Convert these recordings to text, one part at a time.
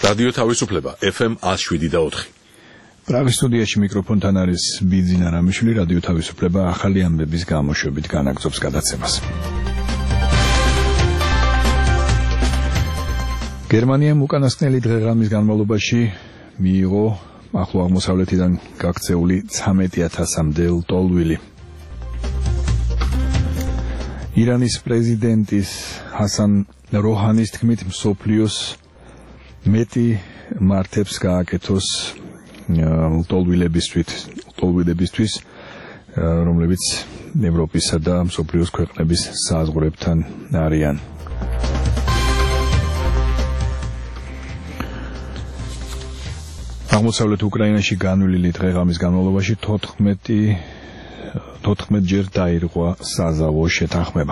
რადიო თავისუფლება FM 107.4. პრაღის სტუდიაში მიკროფონთან არის ბიძინა რამიშვილი. რადიო თავისუფლება ახალი ამბების გამოშვებით განაგრძობს გადაცემას. გერმანიამ უკანასკნელი დღე-ღამის განმავლობაში მიიღო ახლო აღმოსავლეთიდან გაქცეული 13,000-მდე ლტოლვილი. ირანის პრეზიდენტის ჰასან როჰანის თქმით მსოფლიოს მეტი მართებს გააკეთოს ლტოლვილებისთვის, რომლებიც ევროპისა და მსოფლიოს ქვეყნების საზღვრებთან არიან. აღმოსავლეთ უკრაინაში განვლილი დღე-ღამის განმავლობაში 14 ჯერ დაირღვა საზავო შეთანხმება.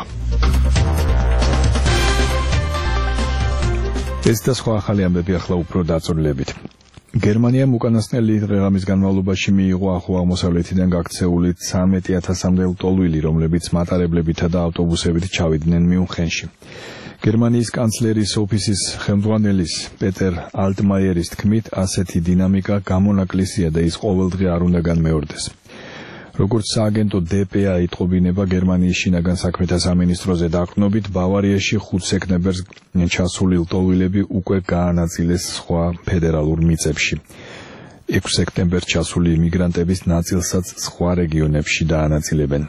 ეს და სხვა ახალი ამბები ახლა უფრო დაწვრილებით. გერმანიამ უკანასკნელი დღე-ღამის განმავლობაში მიიღო ახლო აღმოსავლეთიდან გაქცეული 13,000-მდე ლტოლვილი, რომლებიც მატარებლებითა და ავტობუსებით ჩავიდნენ მიუნხენში. გერმანიის კანცლერის ოფისის ხელმძღვანელის პეტერ ალტმაიერის თქმით, ასეთი დინამიკა გამონაკლისია და ის ყოველდღე არ უნდა განმეორდეს. როგორც სააგენტო DPA იტყობინება გერმანიის შინაგან საქმეთა სამინისტროზე დაყრდნობით, ბავარიაში 5 სექტემბერს ჩასული ლტოლვილები უკვე გაანაწილეს სხვა ფედერალურ მიწებში. 6 სექტემბერს ჩასული იმიგრანტების ნაწილსაც სხვა რეგიონებში დაანაწილებენ.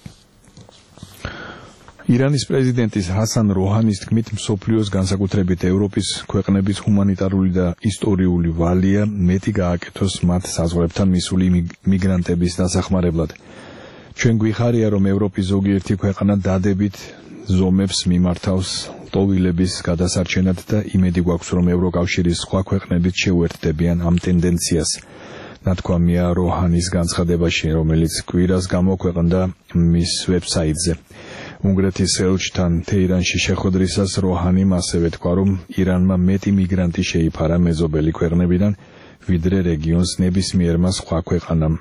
ირანის პრეზიდენტის ჰასან როჰანის თქმით, მსოფლიოს განსაკუთრებით ევროპის ქვეყნების ჰუმანიტარული და ისტორიული ვალია მეტი გააკეთოს მათ საზღვრებთან მისული მიგრანტების დასახმარებლად. ჩვენ გვიხარია, რომ ევროპის ზოგიერთი ქვეყანა დადებით ზომებს მიმართავს ლტოლვილების გადასარჩენად და იმედი გვაქვს, რომ ევროკავშირის სხვა ქვეყნებიც შეუერთდებიან ამ ტენდენციას. ნათქვამია როჰანის განცხადებაში, რომელიც კვირას გამოქვეყნდა მის ვებსაიტზე. უნგრეთის ელჩთან თეირანში შეხვედრისას როჰანიმ ასევე თქვა, რომ ირანმა მეტი მიგრანტი შეიფარა მეზობელი ქვეყნებიდან, ვიდრე რეგიონს ნებისმიერმა სხვა ქვეყანამ.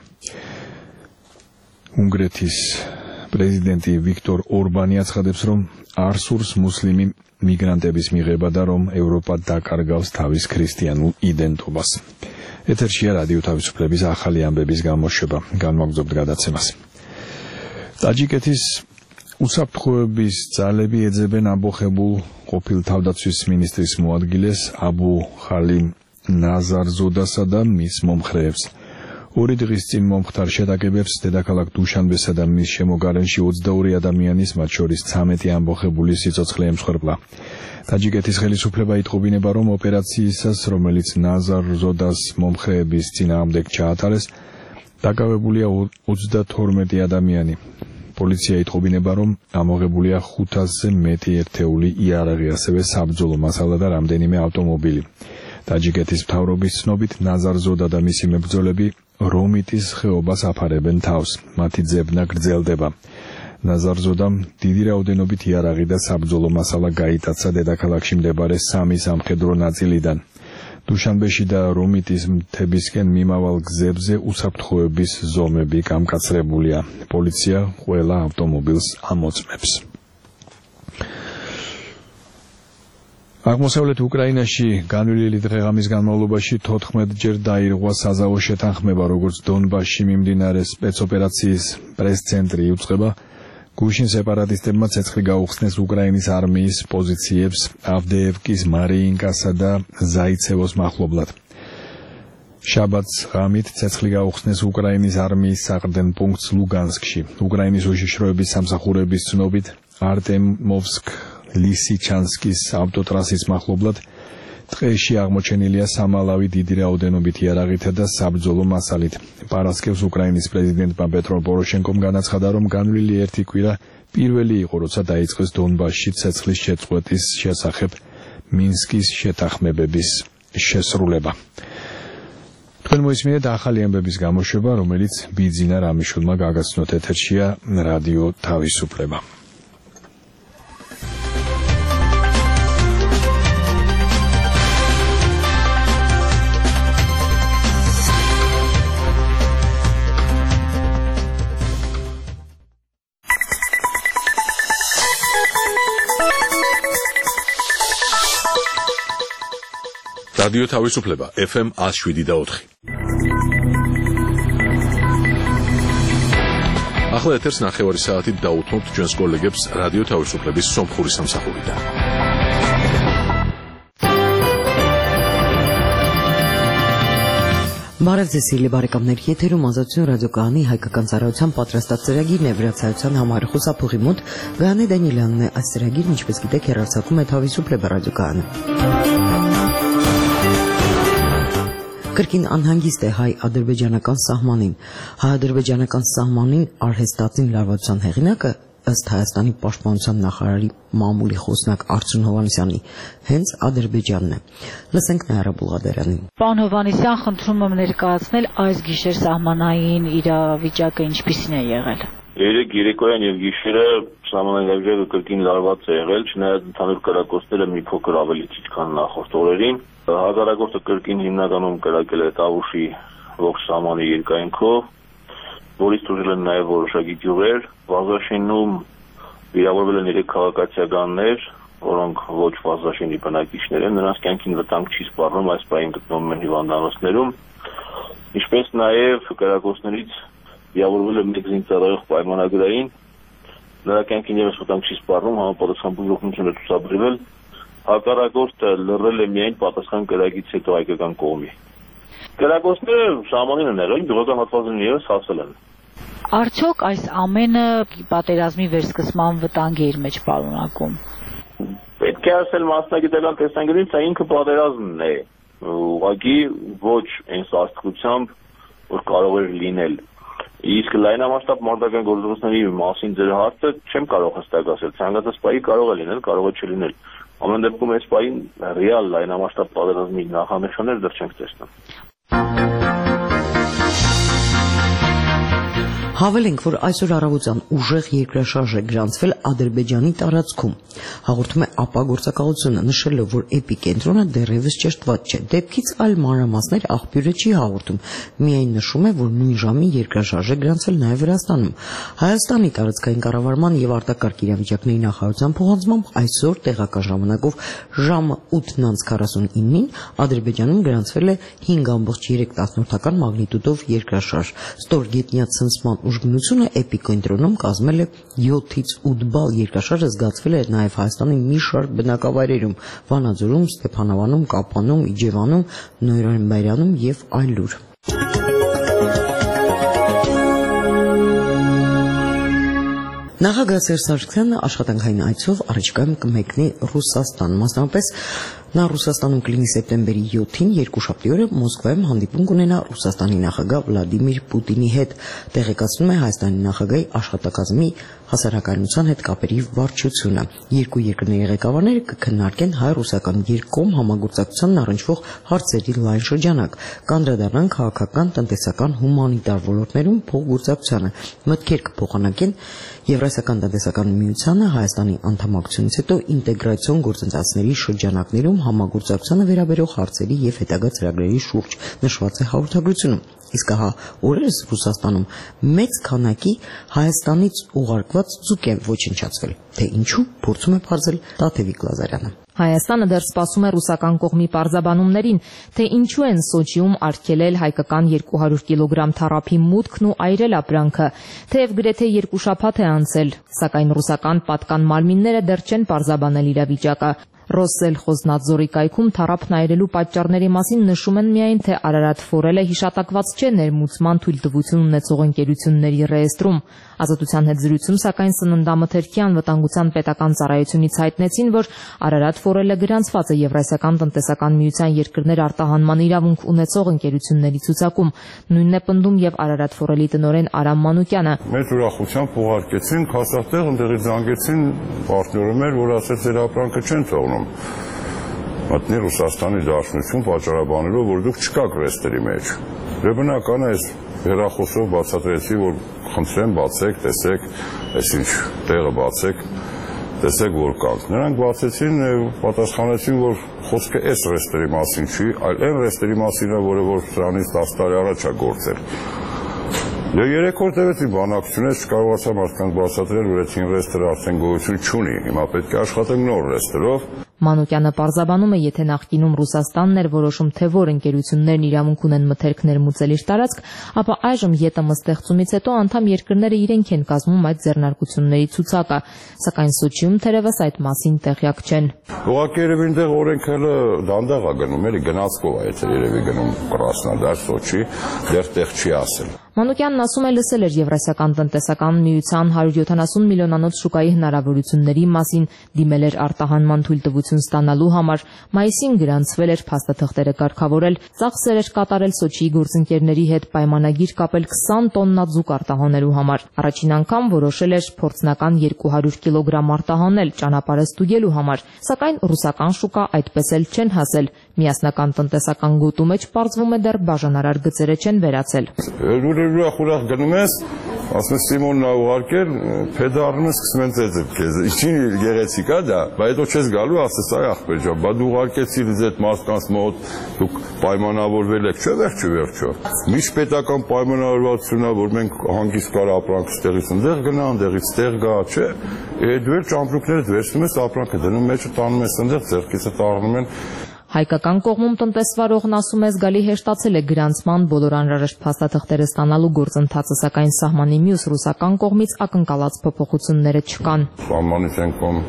უნგრეთის პრეზიდენტი ვიქტორ ორბანი აცხადებს, რომ არ სურს მუსლიმი მიგრანტების მიღება და რომ ევროპა დაკარგავს თავის ქრისტიანულ იდენტობას. ეთერშია რადიო თავისუფლების ახალი ამბების გამოშვება. განვაგრძობთ გადაცემას. ტაჯიკეთის უსაფრთხოების ძალები ეძებენ ამბოხებულ ყოფილ თავდაცვის მინისტრის მოადგილეს აბუ ხალიმ ნაზარზოდასა და მის მომხრეებს. 2 დღის წინ მომხდარ შეტაკებებს დედაქალაქ დუშანბესა და მის შემოგარენში 22 ადამიანის, მათ შორის 13 ამბოხებული სიცოცხლე ემსხვერპლა. ტაჯიკეთის ხელისუფლება იტყობინება, რომ ოპერაციისას, რომელიც ნაზარზოდას მომხრეების წინააღმდეგ ჩაატარეს, დაკავებულია 32 ადამიანი. პოლიცია იტყობინება, რომ ამოღებულია 500-ზე მეტი ერთეული იარაღი, ასევე საბრძოლო მასალა და რამდენიმე ავტომობილი. ტაჯიკეთის მთავრობის ცნობით, ნაზარზოდა და მისი მებრძოლები რომიტის ხეობას აფარებენ თავს. მათი ძებნა გრძელდება. ნაზარზოდამ დიდი რაოდენობით იარაღი და საბრძოლო მასალა გაიტაცა დედაქალაქში მდებარე 3 სამხედრო ნაწილიდან. დუშანბეში და რომიტის მთებისკენ მიმავალ გზებზე უსაფრთხოების ზომები გამკაცრებულია. პოლიცია ყველა ავტომობილს ამოწმებს. აღმოსავლეთ უკრაინაში განვლილი დღე-ღამის განმავლობაში 14 ჯერ დაირღვა საზავო შეთანხმება, როგორც დონბასში მიმდინარე სპეცოპერაციის პრეს-ცენტრი იუწყება. გუშინ სეპარატისტებმა ცეცხლი გაუხსნეს უკრაინის არმიის პოზიციებს ავდეევკის, მარიინკასა და ზაიცევოს მახლობლად. შაბათს ღამით ცეცხლი გაუხსნეს უკრაინის არმიის საყრდენ პუნქტს ლუგანსკში. უკრაინის უშიშროების სამსახურების ცნობით არტემოვსკ-ლისიჩანსკის ავტოტრასის მახლობლად ტყეში აღმოჩენილია სამალავი დიდი რაოდენობით იარაღითა და საბრძოლო მასალით. პარასკევს უკრაინის პრეზიდენტმა პეტრო პოროშენკომ განაცხადა, რომ განვლილი ერთი კვირა პირველი იყო, როცა დაიწყეს დონბასში ცეცხლის შეწყვეტის შესახებ მინსკის შეთანხმებების შესრულება. თქვენ მოისმინეთ ახალი ამბების გამოშვება, რომელიც ბიძინა რამიშვილმა გაგაცნოთ. ეთერშია რადიო თავისუფლება. რადიო თავისუფლება FM 107.4. ახლა ეთერს ნახევარი საათით დაუთმობთ ჩვენს კოლეგებს რადიო თავისუფლების სომხური სამსახურიდან. Բարևձեզ բարեկամներ, եթերում ազատություն ռադիոկայանի հայկական ծառայության պատրաստած ծրագիրն է, վրացայության համար խոսափողի մոտ Գայանե Դանիելյանն է։ Այս ծրագիրն, ինչպես գիտեք, հեռարձակվում է Თავისუფლება ռադիոկայանը։ Կրկին անհանգիստ է հայ-ադրբեջանական սահմանին։ Հայ-ադրբեջանական սահմանին արհեստածին լարվածության հեղինակը ըստ Հայաստանի պաշտպանության նախարարի մամուլի խոսնակ Արծրուն Հովհաննիսյանի հենց Ադրբեջանն է։ Լսենք Նայրա Բուլղադարյանին։ Պարոն Հովհաննիսյան, խնդրում եմ ներկայացնել այս գիշեր սահմանային իրավիճակը ինչպիսին է եղել։ Երեք երեկոյան եւ գիշերը սահմանային իրավիճակը կրկին լարված է եղել, չնայած ընդհանուր կրակոցները մի փոքր ավելի քիչ քան նախորդ օրերին։ Հակառակորդը կրկին հիմնականում կրակել է Տավուշի ողջ սահմանի երկայնքով, որից տուժել են նաև որոշակի գյուղեր։ Վազաշինում վիրավորվել են 3 քաղաքացիականներ, որոնք ոչ Վազաշինի բնակիչներ են, նրանց կյանքին վտանգ չի սպառնում, այս պահին գտնվում են հիվանդանոցներում։ Ինչպես նաև կրակոցներից վիրավորվել է մեկ զինծառայող պայմանագրային, նրա կյանքին ևս վտանգ չի սպառնում, համապատասխան բուժօգնություն է ցուցաբերվել։ Հակառակորդը լռել է միայն պատասխան կրակից հետո հայկական կողմի։ Կրակոցները սահմանին են եղել, գյուղական հատվածին ևս հասել են։ Արդյոք այս ամենը պատերազմի վերսկսման վտանգի իր մեջ պարունակում։ Պետք է ասել մասնագիտական տեսանկյունից, դա ինքը պատերազմն է։ Ուղղակի ոչ այն սաստկությամբ, որ կարող էր լինել։ Իսկ լայնամասշտաբ մարտական գործողությունների մասին ձեր հարցը չեմ կարող հստակ ասել։ Ցանկացած պահի կարող է լինել, կարող է չլինել։ Ամեն դեպքում այս պահին ռեալ լայնամասշտաբ պատերազմի նախանշաններ դեռ չենք տեսնում։ Հավելենք, որ այսօր առավոտյան ուժեղ երկրաշարժ է գրանցվել Ադրբեջանի տարածքում։ Հաղորդում է ԱՊԱ գործակալությունը, նշելով, որ էպիկենտրոնը դեռևս ճշտված չէ։ Դեպքից այլ մանրամասներ աղբյուրը չի հաղորդում, միայն նշում է, որ նույն ժամի երկրաշարժ է գրանցվել նաև Վրաստանում։ Հայաստանի տարածքային կառավարման եւ արտակարգ իրավիճակների նախարարության փոխանցմամբ այսօր տեղական ժամանակով ժամը 8:49-ին Ադրբեջանում գրանցվել է 5.3 մագնիտուդով երկրաշարժ։ Ստորգետնյա ցնցման ուժգնությունը էպիկենտրոնում կազմել է 7-ից 8 բալ, երկրաշարժը զգացվել է նաև Հայաստանի մի շարք բնակավայրերում՝ Վանաձորում, Ստեփանավանում, Կապանում, Իջևանում, Նորայանբայրանում եւ այլուր։ Նախագահ Սերժ Սարգսյանը աշխատանքային այցով առաջիկայում կմեկնի Ռուսաստան, մասնավորապես նա Ռուսաստանում կլինի սեպտեմբերի 7-ին, երկուշաբթի օրը Մոսկվայում հանդիպում կունենա Ռուսաստանի նախագահ Վլադիմիր Պուտինի հետ, տեղեկացնում է Հայաստանի նախագահի աշխատակազմի հասարակայնության հետ կապերի վարչությունը։ Երկու երկրների ղեկավարները կքննարկեն հայ-ռուսական երկկողմ համագործակցությանն առնչվող հարցերի լայն շրջանակ, կանդրադառնան քաղաքական, տնտեսական, հումանիտար ոլորտներում փոխգործակցությանը, մտքեր կփոխանակեն Եվրասիական տնտեսական միությանը Հայաստանի անդամակցությունից հետո ինտեգրացիոն գործընթացների շրջանակներում համագործակցությանը վերաբերող հարցերի եւ հետագա ծրագրերի շուրջ, նշված է հաղորդագրությունում։ Իսկ հա օրերս Ռուսաստանում մեծ քանակի Հայաստանից ուղարկված ձուկ են ոչնչացվել, թե ինչու փորձում է բարձել Տաթևիկ Լազարյանը։ Հայաստանը դեռ սպասում է ռուսական կողմի պարզաբանումներին, թե ինչու են Սոչիում արգելել հայկական 200 կիլոգրամ թառափի մուտքն ու այրել ապրանքը, թեև գրեթե 2 շաբաթ է անցել, սակայն ռուսական պատկան մարմինները դեռ չեն պարզաբանել իրավիճակը։ Ռոսսելխոզնադզորի կայքում թառափն այրելու պատճառների մասին նշում են միայն, թե Արարատ Ֆորելը հիշատակված չէ ներմուծման թույլտվություն ունեցող ընկերությունների ռեեստրում։ Ազատության հետ զրույցում, սակայն Սննդամթերքի անվտանգության պետական ծառայությունից հայտնեցին, որ Արարատ Ֆորելը գրանցված է Եվրասիական տնտեսական միության երկրներ արտահանման իրավունք ունեցող ընկերությունների ցուցակում։ Նույնն է պնդում եւ Արարատ Ֆորելի տնօրեն Արամ Մանուկյանը։ Մեծ ուրախությամբ ուղարկեցին, հաստատեղ ընդեղից զանգեցին պարտներում էր, որ ասեց ձեր ապրանքը չեն թողնում։ Մտնի Ռուսաստանի Դաշնություն պատճառաբանելով, որ դուք չկաք ռեստերի մեջ։ Դե բնական է, հեռախոսով բացատրեցի, որ խնդրեմ բացեք, տեսեք, այսինչ տեղը բացեք, տեսեք որ կանք։ Նրանք բացեցին, պատասխանեցին, որ խոսքը այս ռեստերի մասին չի, այլ այն ռեստերի մասին է, որը որ սրանից 10 տարի առաջ է գործել։ Դե 3 օր տևեց իմ բանակցությունից, չկարողացա մարդկանց բացատրել, որ այդ ռեստերը արդեն գոյություն չունի, հիմա պետք է աշխատենք նոր ռեստերով։ Մանուկյանը պարզաբանում է, եթե նախկինում Ռուսաստանն էր որոշում, թե որ ընկերություններն իրավունք ունեն մթերք ներմուծել իր տարածք, ապա այժմ ԵՏՄ ստեղծումից հետո անդամ երկրները իրենք են կազմում այդ ձեռնարկությունների ցուցակը, սակայն Սոչիում թերևս այդ մասին տեղյակ չեն։ Ուղղակի երևի այնտեղ օրենքը դանդաղ է գնում, էլի գնացքով է, եթե երևի գնում Կրասնոդար, Սոչի, դեռ տեղ չի ասել։ Մանուկյանն ասում է, լսել էր Եվրասիական տնտեսական միության 170 միլիոնանոց շուկայի հնարավորությունների մասին, դիմել էր արտահանման թույլտվություն ստանալու համար, մայիսին գրանցվել էր փաստաթղթերը կարգավորել, ծախսեր էր կատարել Սոչիի գործընկերների հետ, պայմանագիր կապել 20 տոննա ձուկ արտահանելու համար։ Առաջին անգամ որոշել էր փորձնական 200 կիլոգրամ արտահանել ճանապարհը ստուգելու համար, սակայն ռուսական շուկա այդպես էլ չեն հասել։ Միասնական տնտեսական գոտու մեջ պարզվում է դեռ բաժանարար գծերը չեն վերացել։ Ուրախ գնում ես, ասում ես Սիմոնն ա ուղարկել, փեդարում ես սկսում են ծեծել քեզ։ Ինչին գեղեցիկ է դա, բայց հետո չես գալու, ասես այ ախպեր ջան, բա դու ուղարկեցիր ինձ այդ մարդկանց մոտ, դուք պայմանավորվել եք, չէ՞ վերջո։ Միջպետական պայմանավորվածությունն է, որ մենք հանգիստ կար ապրանք ստեղից ընդեղ գնա, ընդեղից տեղ գա, չէ՞։ Դու էլ ճամպրուկներդ վերցնում ես, ապրանքը դնում մեջը տանում ես ընդեղ, ձեռքիցը տառնում են։ Հայկական կողմում տնտեսվարողն ասում է, զգալի հեշտացել է գրանցման բոլոր անհրաժեշտ փաստաթղթերը ստանալու գործընթացը, սակայն սահմանի մյուս ռուսական կողմից ակնկալած փոփոխությունները չկան։ Սահմանից են կողմ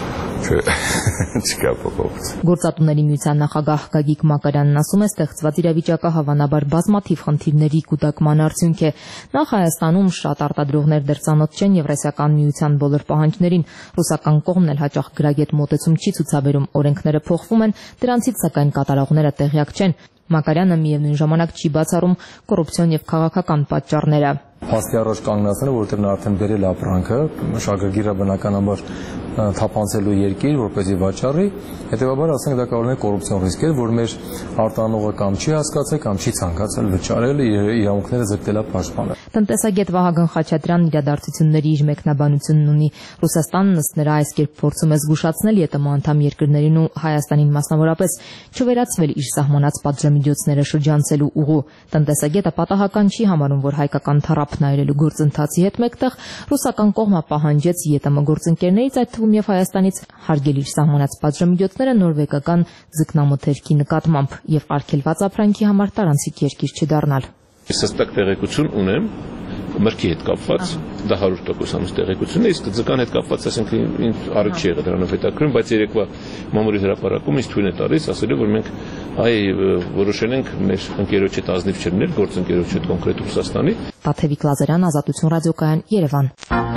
չկա փոփոխություն։ Գործատուների միության նախագահ Գագիկ Մակարյանն ասում է, ստեղծված իրավիճակը հավանաբար բազմաթիվ խնդիրների կուտակման արդյունք է։ Նախ Հայաստանում շատ արտադրողներ դեռ ծանոթ չեն Եվրասիական միության բոլոր պահանջներին, ռուսական կողմն էլ հաճախ գրագետ մոտեցում չի ցուցաբերում, օրենքները փոխվում են, դրանցից սակայն կատարողները տեղյակ չեն։ Մակարյանը միևնույն ժամանակ չի բացառում կոռուպցիոն եւ քաղաքական պատճառները։ Փաստի առաջ կանգնացնելը, որտեղ նա արդեն բերել ապրանքը, շահագրգիռը բնականաբար թափանցելու երկիր, որպեսզի վաճառի, հետեւաբար ասենք դա կարող է կոռուպցիոն ռիսկեր, որ մեր արտանողը կամ չի հասկացել, կամ չի ցանկացել վճարել, իրավունքները ձգտելա պաշտպանել։ Տնտեսագետ Վահագն Խաչատրյանն իրադարձությունների իր մեկնաբանությունն ունի։ Ռուսաստանն ըստ նրա այս կերպ փորձում է զգուշացնել ԵՏՄ անդամ երկրներին ու Հայաստանին մասնավորապես չվերացվել իր սահմանած պատժամիջոցները շրջանցելու ուղու։ Տնտեսագետը պատահական չի համարում, որ հայկական թառափն այրելու գործընթացի հետ մեկտեղ ռուսական կողմը պահանջեց ԵՏՄ գործընկերներից, այդ թվում եւ Հայաստանից, հարգել իր սահմանած պատժամիջոցները նորվեգական ձկնամթերքի նկատմամբ եւ արգելված ապրանքի համար տարանցիկ երկիր չդառնալ։ Ես հստակ տեղեկություն ունեմ մրգի հետ կապված, դա 100% ամս տեղեկություն է, իսկ ձկան հետ կապված, ասենք ինձ առիթ չի եղել դրանով հետաքրքրում, բայց երեկվա մամուլի հրապարակում ինձ թույլ է տալիս, ասելով, որ մենք որոշել ենք մեր ընկերոջ հետ ազնիվ չլինել, գործընկերոջ հետ կոնկրետ Ռուսաստանի։ Տաթևիկ Լազարյան, Ազատություն ռադիոկայան, Երևան։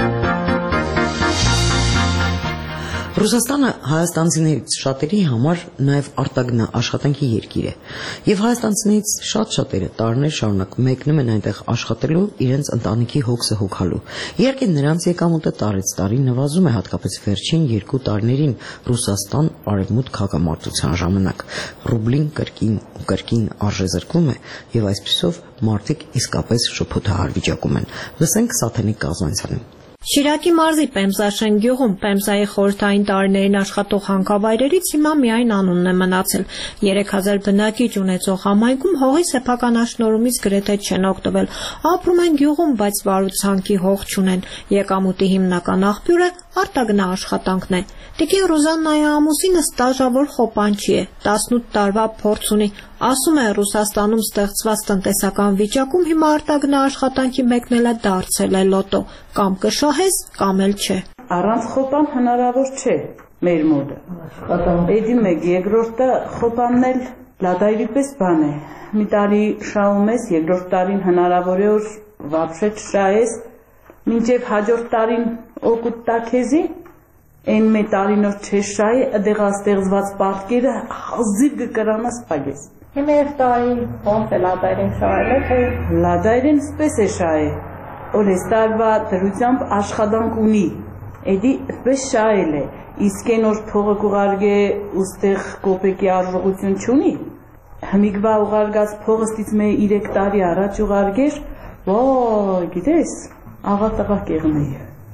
Ռուսաստանը հայաստանցիներից շատերի համար նաև արտագնա աշխատանքի երկիր է, եւ հայաստանցիներից շատերը տարիներ շարունակ մեկնում են այնտեղ աշխատելու, իրենց ընտանիքի հոգսը հոգալու։ Իհարկե նրանց եկամուտը տարեց տարի նվազում է, հատկապես վերջին 2 տարիներին Ռուսաստան-Արևմուտք հակամարտության ժամանակ։ Ռուբլին կրկին արժեզրկվում է, եւ այսպիսով մարդիկ իսկապես շփոթահար վիճակում են։ Լսենք Սաթենիկ Կազանցյանին։ Շիրակի մարզի Պեմզաշեն գյուղում Պեմզայի խորհրդային տարիներին աշխատող հանքավայրերից հիմա միայն անունն է մնացել։ 3000 բնակիչ ունեցող համայնքում հողի սեփական աշնորհումից գրեթե չեն օգտվել։ Ապրում են գյուղում, բայց վարուցանքի հող չունեն։ Եկամուտի հիմնական աղբյուրը արտագնա աշխատանքն է։ Տիկին Ռոզաննայի ամուսինը ստաժավոր խոպանչի է, 18 տարվա փորձ ունի։ Ասում է, Ռուսաստանում ստեղծված տնտեսական վիճակում հիմա արտագնա աշխատանքի մեկնելը դարձել է լոտո, կամ կշահես, կամ էլ չէ։ Առանց խոպան հնարավոր չէ մեր մոտ։ Էդի մեկ, երկրորդը խոպանն էլ լադայրի պես բան է։ Մի տարի շահում ես, երկրորդ տարին հնարավոր է որ վաբշե չշահես, մինչև հաջորդ տարին օգուտ տա քեզի, այն մի տարինով չշահի, դեղա ստեղծված պարտքերը հազիվ կկրանաս պագես։ Հիմա երբ տարի ոնց է լադայրին շահել է, թե լադայրին սպես է շահել, որ այս տարվա դրությամբ աշխատանք ունի, էդի սպես շահել է, իսկ այն որ փողը կուղարգե ուստեղ կոպեկի արժողություն չունի, հմիգվա ուղարգած փողը ստից մե 3 տարի առաջ ուղարգեր, ոյ, գիտես, աղա տղա կեղնի։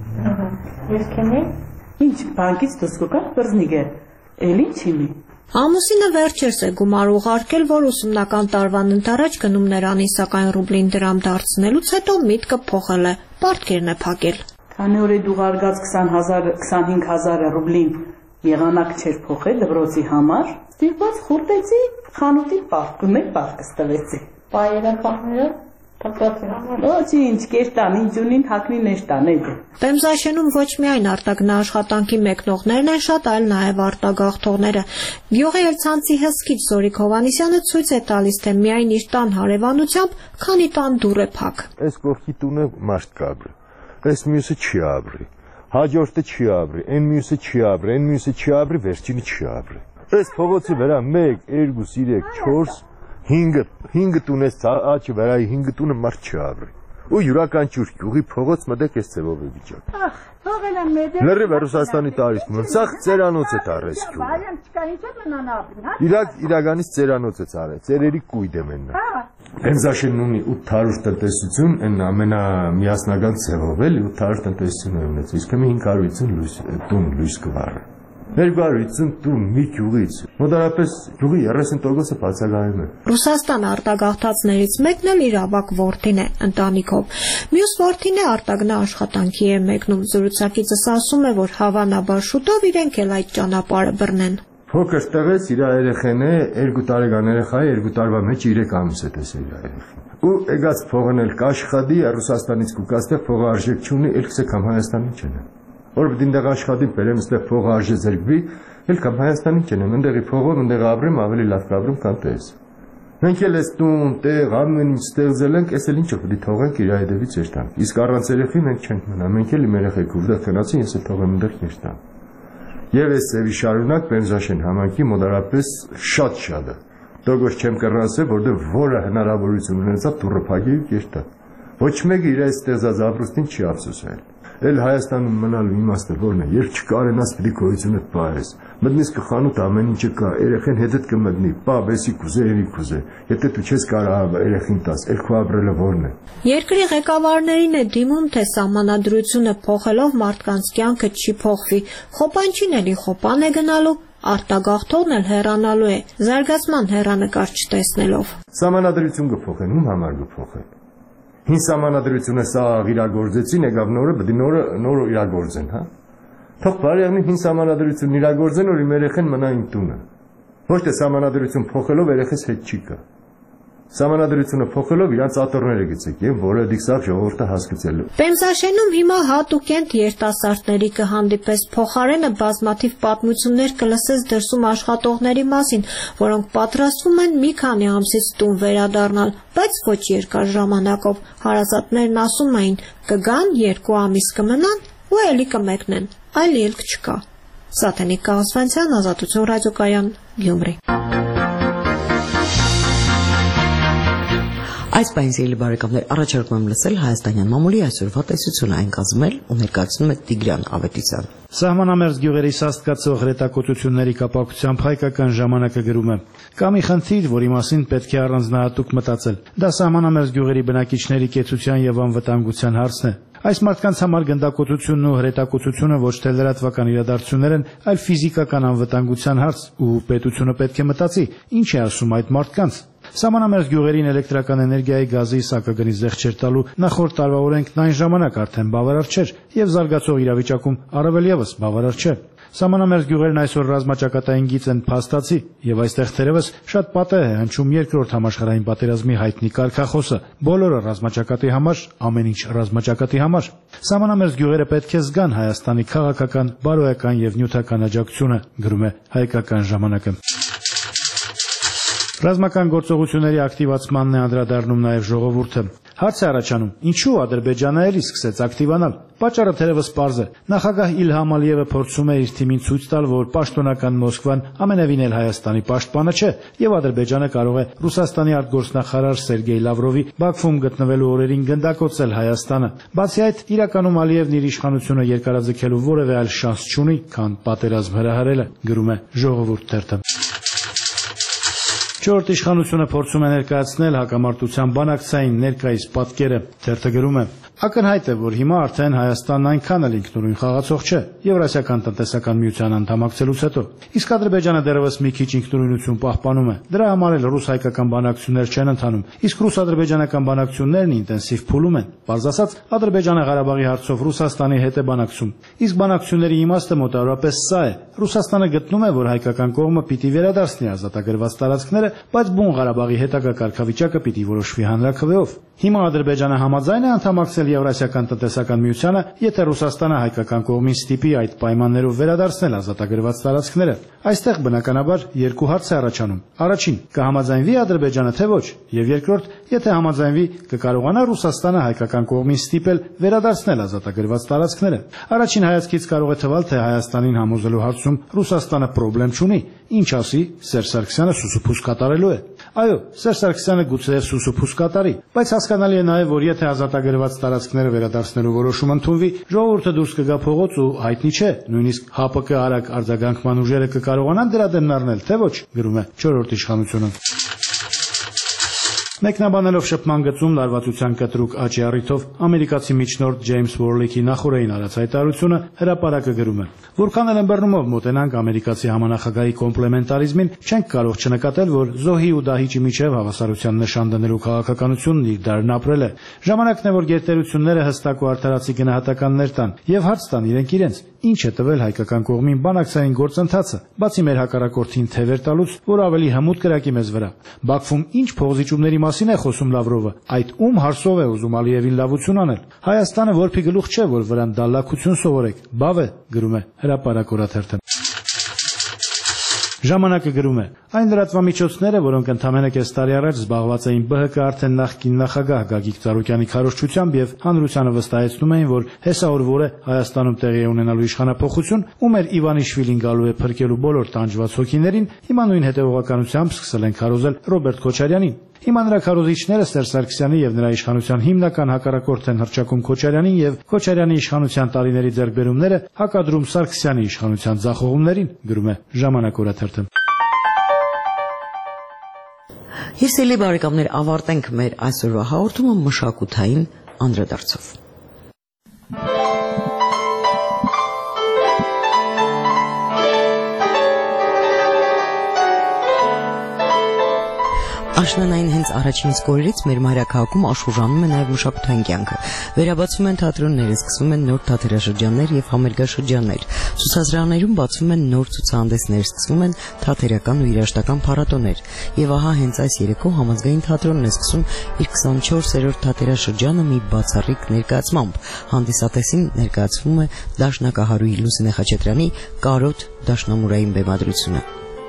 Իսկ հիմի ինչ բանկից դուրս կգա բրզնիգը, էլ ինչ հիմի։ Ամուսինը վերջերս է գումար ուղարկել, որ ուսումնական տարվան ընթരാճ գնումներ անի, սակայն ռուբլին դրամ դարձնելուց հետո միտքը փոխել է, պարտքերն է փակել։ Քանի որ է դու ուղարկած 25000 ռուբլին եղանակ չէր փոխել դպրոցի համար, ստիպված խորտեցի խանութի պարտքում էր պարտքս տվեցի։ Պայերախները Ոչ ինչ կերտան, ինչ ունին հակնի նեշտան էդ է։ Պեմզաշենում ոչ միայն արտագնաաշխատանքի մեկնողներն են շատ, այլ նաև արտագաղթողները։ Գյուղի Երցանցի հսկիչ Զորիկ Հովհաննիսյանը ցույց է տալիս, թե միայն իր տան հարևանությամբ քանի տան դուռ է փակ։ Այս կողքի տունը մարդ կաբրի, այս մյուսը չի աբրի, հաջորդը չի աբրի, այն մյուսը չի աբրի, այն մյուսը չի աբրի, վերջինը չի աբրի։ Այս փողոցի վրա 1, 2, 3, 4 5 տունես աչի վրայի 5 տունը մարդ չի աբրի։ Ու յուրաքանչյուր գյուղի փողոց մտեք այս ծևով է վիճակը։ Լրիվ Ռուսաստանի տարածքում, սա ծերանոց է տարես գյուղը։ Իրականից ծերանոց է ծարել, ծերերի կույտ է մենակ։ Պեմզաշենն ունի 800 տնտեսություն, այն ամենամիասնական ծևով էլի 800 տնտեսություն է ունեցել, իսկ հիմա 550 տուն լույս կվառը։ 250 տուն մի գյուղից, մոտարապես գյուղի 30%-ը բացակայում է։ Ռուսաստան արտագաղթածներից մեկն էլ իր ավագ որդին է ընտանիքով։ Մյուս որդին է արտագնաաշխատանքի է մեկնում։ Զրուցակիցս ասում է, որ հավանաբար շուտով իրենք էլ այդ ճանապարհը բռնեն։ Փոքր տղես իր երեխեն է 2 տարեկան երեխա է 2 տարվա մեջ 3 ամիս է տեսել իր երեխան։ Ու եկած փողն էլ կաշխատի Ռուսաստանից կուկաստե փողը արժեք չունի, էլ կսե կամ Հայաստանին չեն։ Որ դինտեղ աշխատի բերեմ ստեղ փողը արժե ձերկվի, էլ կամ Հայաստանին չենեմ, ընդեղի փողով ընդեղ ապրեմ, ավելի լավ կապրեմ, քան տես։ Մենք էլ այս տուն, տեղ, ամեն ինչ ստեղծել ենք, էս էլ ինչը պետք է թողենք իր հետևից երթանք։ Իսկ առանց երեխի մենք չենք մնա, մենք էլ իմ երեխեք ուժեղ քնացին, ես էլ թողեմ ընդեղ երթան։ Եվ այս ծևի շարունակ Պեմզաշեն համայնքի մոտարապես շատ է։ Դոգոս չեմ կռնասել, որտեղ որը հնարավորություն ունեցավ դուռը փակի ու երթա։ Ոչ մեկը իր այս ստեղծած ապրուստին չի ափսոսել։ Էլ Հայաստանում մնալու իմաստը որն է, երբ չկարենաս պիտի գոյությունը պահես։ Մտնես կխանութ ամեն ինչը կա, երեխեն հետդ կմտնի, պապ, էսի կուզե, երի կուզե։ Եթե դու չես կարող երեխին տաս, էլ քո ապրելը որն է։ Երկրի ղեկավարներին է դիմում, թե սահմանադրությունը փոխելով մարդկանց կյանքը չի փոխվի։ Խոպանչին էլի խոպան է գնալու, արտագաղթողն էլ հեռանալու է, զարգացման հեռանկար չտեսնելով։ Սահմանադրություն կփոխեն, ում համար կփոխեն։ Հին սահմանադրությունը սա իրագործեցին, եկավ նորը, պետք է նորը իրագործեն, հա։ Թող բարեյամին հին սահմանադրությունն իրագործեն, որ իմ երեխեն մնա իմ տունը։ Ոչ թե սահմանադրություն փոխելով երեխես հետ չի գա։ Սահմանադրությունը փոխելով իրանց աթոռները գցեք եւ որը դիքսավ ժողովուրդը հասկացել։ Պեմզաշենում հիմա հատուկենտ երիտասարդների կհանդիպես, փոխարենը բազմաթիվ պատմություններ կլսես դրսում աշխատողների մասին, որոնք պատրաստվում են մի քանի ամսից տուն վերադառնալ, բայց ոչ երկար ժամանակով։ Հարազատներն ասում էին, կգան 2 ամիս կմնան ու էլի կմեկնեն, այլ ելք չկա։ Սաթենիկ Կաղասվանցյան, Ազատություն ռադիոկայան, Գյումրի։ Այս պահին սիրելի բարեկամներ, առաջարկում եմ լսել հայաստանյան մամուլի այսօրվա տեսությունը, այն կազմել ու ներկայացնում է Տիգրան Ավետիսյան։ Սահմանամերձ գյուղերի սաստկացող հրետակոծությունների կապակցությամբ հայկական ժամանակը գրում է. կա մի խնդիր, որի մասին պետք է առանձնահատուկ մտածել։ Դա սահմանամերձ գյուղերի բնակիչների կեցության եւ անվտանգության հարցն է։ Այս մարդկանց համար գնդակոծությունն ու հրետակոծությունը ոչ թե լրատվական իրադարձություններ են, այլ ֆիզիկական անվտանգության հարց, ու պետությունը պետք է մտածի, ինչ է ասում այդ մարդկանց։ Սահմանամերձ գյուղերին էլեկտրական էներգիայի, գազի, սակագնի զեղչեր տալու նախորդ տարվա օրենքն այն ժամանակ արդեն բավարար չէր եւ զարգացող իրավիճակում առավել եւս բավարար չէ։ Սահմանամերձ գյուղերն այսօր ռազմաճակատային գիծ են փաստացի եւ այստեղ թերևս շատ պատեհ է հնչում երկրորդ համաշխարհային պատերազմի հայտնի կարգախոսը. բոլորը ռազմաճակատի համար, ամեն ինչ ռազմաճակատի համար։ Սահմանամերձ գյուղերը պետք է զգան Հայաստանի քաղաքական, բարոյական եւ նյութական աջակցությունը, գրում է Հայկական ժամանակը։ Ռազմական գործողությունների ակտիվացմանն է անդրադառնում նաև ժողովուրդը։ Հարց է առաջանում, ինչու Ադրբեջանը էլի սկսեց ակտիվանալ։ Պատճառը թերևս պարզ է։ Նախագահ Իլհամ Ալիևը փորձում է իր թիմին ցույց տալ, որ պաշտոնական Մոսկվան ամենևին էլ Հայաստանի պաշտպանը չէ, եւ Ադրբեջանը կարող է Ռուսաստանի արտգործնախարար Սերգեյ Լավրովի Բաքվում գտնվելու օրերին գնդակոծել Հայաստանը։ Բացի այդ, իրականում Ալիևն իր իշխանությունը երկարաձգելու որևէ այլ շանս չունի, քան պատերազմ հրահրելը, գրում է Ժողովուրդ թերթը։ Չորրորդ իշխանությունը փորձում է ներկայացնել հակամարտության բանակցային ներկայիս պատկերը։ Թերթը գրում է. Ակնհայտ է, որ հիմա արդեն Հայաստանն այնքան էլ ինքնուրույն խաղացող չէ Եվրասիական տնտեսական միության անդամակցելուց հետո։ Իսկ Ադրբեջանը դեռևս մի քիչ ինքնուրույնություն պահպանում է։ Դրա համար էլ ռուս-հայկական բանակցություններ չեն ընթանում, իսկ ռուս-ադրբեջանական բանակցություններն ինտենսիվ փուլում են։ Պարզ ասած, Ադրբեջանը Ղարաբաղի հարցով Ռուսաստանի հետ է բանակցում։ Իսկ բանակցությունների իմաստը մոտավորապես սա է. Ռուսաստանը գտնում է, որ հայկական կողմը պիտի վերադարձնի ազատագրված տարածքները, բայց բուն Ղարաբաղի հետագա կարգավիճակը պիտի որոշվի հանրաքվեով։ Հիմա Ադրբեջանը համաձայն է անդամակցել Եվրասիական տնտեսական միությանը, եթե Ռուսաստանը հայկական կողմին ստիպի այդ պայմաններով վերադարձնել ազատագրված տարածքները։ Այստեղ բնականաբար երկու հարց է առաջանում։ Առաջին, կհամաձայնվի Ադրբեջանը թե ոչ, եւ երկրորդ, եթե համաձայնվի, կկարողանա Ռուսաստանը հայկական կողմին ստիպել վերադարձնել ազատագրված տարածքները։ Առաջին հայացքից կարող է թվալ, թե Հայաստանին համոզելու հարցում Ռուսաստանը խնդրեմ չունի, ինչ ասի Սերժ Սարգսյանը սուսուփուս կատարելու է։ Այո, Սերժ Սարգսյանը գուցե սուսուփուս կատարի, բայց հասկանալի է նաև, որ եթե ազատագրված տարածքները վերադարձնելու որոշում ընդունվի, ժողովուրդը դուրս կգա փողոց ու հայտնի չէ, նույնիսկ ՀԱՊԿ արագ արձագանքման ուժերը կկարողանան դրա դեմն առնել, թե ոչ, գրում է 4-րդ իշխանությունը։ Մեկնաբանելով շփման գծում լարվածության կտրուկ աճի առիթով ամերիկացի միջնորդ Ջեյմս Վորլիքի նախորդին արած հայտարարությունը հրապարակը գրում է. Որքան էլ ըմբռնումով մոտենանք ամերիկացի համանախագահի կոմպլեմենտարիզմին, չենք կարող չնկատել, որ զոհի ու դահիճի միջև հավասարության նշան դնելու քաղաքականությունն իր դարն ապրել է։ Ժամանակն է, որ գերտերությունները հստակ ու արդարացի գնահատականներ տան եւ հարց տան իրենք, ինչ է տվել հայկական կողմին բանակցային գործընթացը, բացի մեր հակառակորդին թևեր տալուց, որ ավելի հմուտ կրակի մեզ վրա։ Բաքվում ինչ փողզիջումների մասին է խոսում Լավրովը, այդ ում հարցով է ուզում Ալիևին լավություն անել։ Հայաստանը որփի գլուխ չէ, որ վրան դալլակություն սովորեք, բավ է, գրում է հրապարակ օրաթերթը։ Ժամանակը գրում է. այն լրատվամիջոցները, որոնք ընդամենը կես տարի առաջ զբաղված էին ԲՀԿ արդեն նախկին նախագահ Գագիկ Ծառուկյանի քարոզչությամբ եւ հանրությանը վստահեցնում էին, որ հեսա-օրվոր է Հայաստանում տեղի ունենալու իշխանափոխություն, ու մեր Իվանիշվիլին գալու է փրկելու բոլոր տանջված հոգիներին, հիմա նույն հետեւողականությամբ սկսել են քարոզել Ռոբերտ Քոչարյանին։ Հիմա նրա քարոզիչները Սերժ Սարգսյանի եւ նրա իշխանության հիմնական հակառակորդ են հռչակում Քոչարյանին եւ Քոչարյանի իշխանության տարիների ձեռքբերումները հակադրում Սարգսյանի իշխանության ձախողումներին, գրում է Ժամանակ օրաթերթը։ Հիսելի բարեկամներ, ավարտենք մեր այսօրվա հաղորդումը մշակութային անդրադարձով։ Աշնանային հենց առաջին իսկ օրերից մեր մայրաքաղաքում աշխուժանում է նաև մշակութային կյանքը։ Վերաբացվում են թատրոնները, սկսվում են նոր թատերաշրջաններ եւ համերգաշրջաններ։ Ցուցասրահներում բացվում են նոր ցուցահանդեսներ, սկսվում են թատերական ու երաժշտական փառատոներ։ Եվ ահա հենց այս երեկո Համազգային թատրոնն է սկսում իր 24-րդ թատերաշրջանը մի բացառիկ ներկայացմամբ։ Հանդիսատեսին ներկայացվում է դաշնակահարուհի Լուսինե Խաչատրյանի «Կարոտ» դաշնամուրային բեմադրությունը։